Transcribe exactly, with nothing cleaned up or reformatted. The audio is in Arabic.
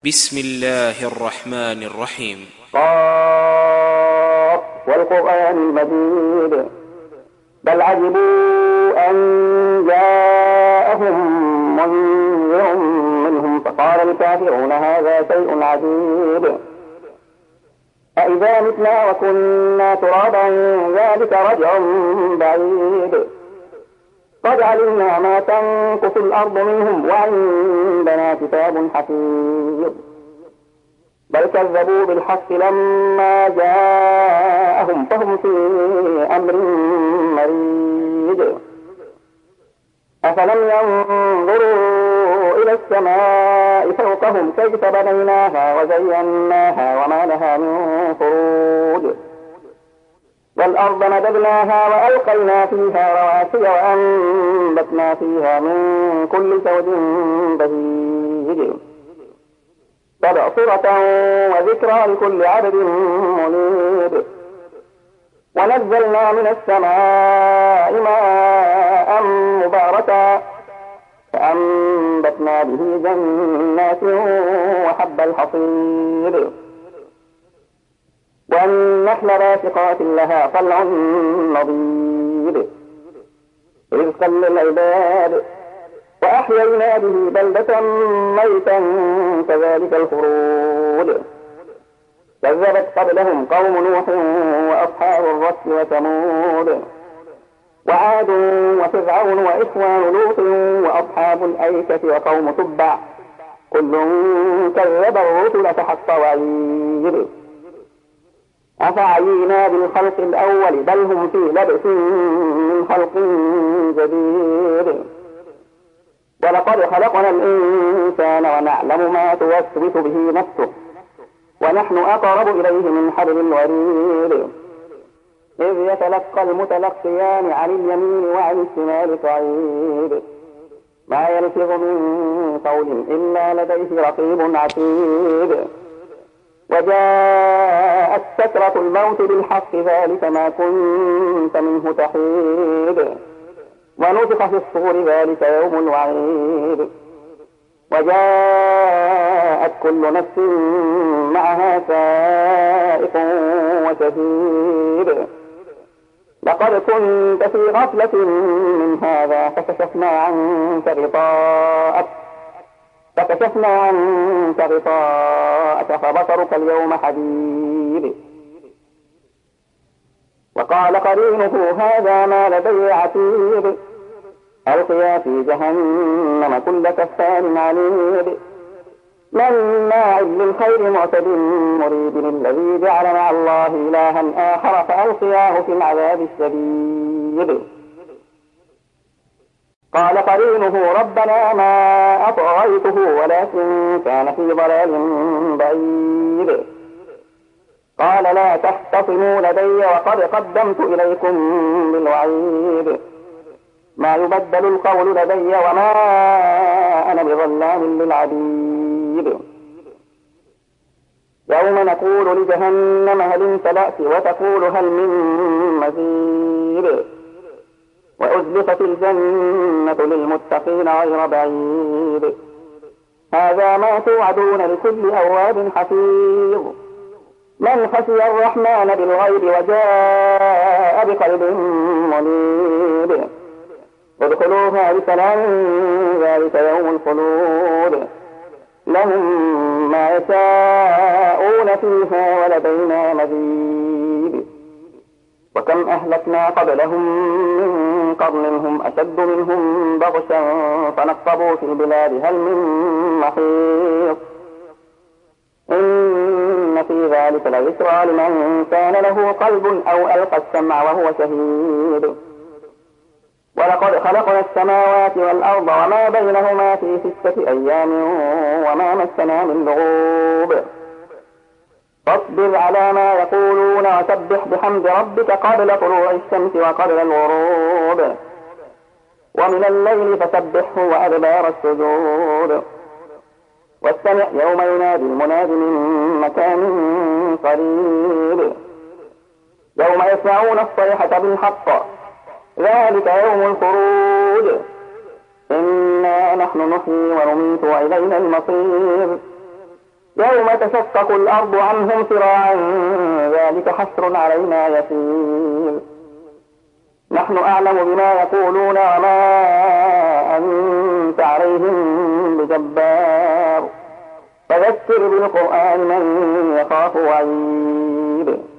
بسم الله الرحمن الرحيم. قاف والقرآن المجيد بل عجبوا أن جاءهم منذر منهم فقال الكافرون هذا شيء عجيب أإذا متنا وكنا ترابا ذلك رجع بعيد قد علمنا ما تنقص الأرض منهم وعندنا كتاب حفيظ بل كذبوا بالحق لما جاءهم فهم في أمر مريج أفلم ينظروا إلى السماء فوقهم كيف بنيناها وزيناها وما لها من فروج والأرض مددناها وألقينا فيها رواسي وأنبتنا فيها من كل زوج بهيج تبصرة وذكرى لكل عبد منيب ونزلنا من السماء ماء مباركا فأنبتنا به جنات وحب الحصيد والنخل باسقات لها طلع نضيد رزقا للعباد وأحيينا به بلدة ميتا كذلك الخروج كذبت قبلهم قوم نوح وأصحاب الرس وثمود وعاد وفرعون وإخوان لوط وأصحاب الأيكة وقوم تبع كل كذب الرسل فحق وعيد أفعينا بالخلق الأول بل هم في لبس من خلق جديد ولقد خلقنا الإنسان ونعلم ما توسوس به نفسه ونحن أقرب إليه من حبل الوريد إذ يتلقى المتلقيان عن اليمين وعن الشمال قعيد ما يلفظ من قول إلا لديه رقيب عتيد وجاءت سكرة الموت بالحق ذلك ما كنت منه تحيد ونفخ في الصور ذلك يوم الوعيد وجاءت كل نفس معها سائق وشهيد لقد كنت في غفلة من هذا فكشفنا عنك غطاءك فكشفنا عنك غطاءك فبصرك اليوم حديد وقال قرينه هذا ما لدي عتيد ألقيا في جهنم كل كفار عنيد مناع للخير معتد مريب الذي جعل مع الله إلها آخر فألقياه في العذاب الشديد قال قرينه ربنا ما أطغيته ولكن كان في ضلال بعيد قال لا تختصموا لدي وقد قدمت إليكم بالوعيد ما يبدل القول لدي وما أنا بظلام للعبيد يوم نقول لجهنم هل امتلأت وتقول هل من مزيد وأزلفت الجنة للمتقين غير بعيد هذا ما توعدون لكل أواب حفيظ من خشي الرحمن بالغيب وجاء بقلب منيب ادخلوها بسلام ذلك يوم الخلود لهم ما يشاءون فيها ولدينا مزيد وكم أهلكنا قبلهم من قرن هم أشد منهم بطشا فنقبوا في البلاد هل من محيط إن في ذلك لذكرى لمن كان له قلب أو ألقى السمع وهو شهيد ولقد خلقنا السماوات والأرض وما بينهما في ستة أيام وما مسنا من لغوب فاصبر على ما يقولون وسبح بحمد ربك قبل طلوع الشمس وقبل الغروب ومن الليل فسبحه وأدبار السجود واستمع يوم ينادي المنادي من مكان قريب يوم يسمعون الصيحة بالحق ذلك يوم الخروج إنا نحن نحيي ونميت وإلينا المصير يوم تشقق الأرض عنهم سراعا ذلك حسر علينا يسير نحن أعلم بما يقولون وما أنت عليهم بجبار فذكر بالقرآن من يخاف وعيد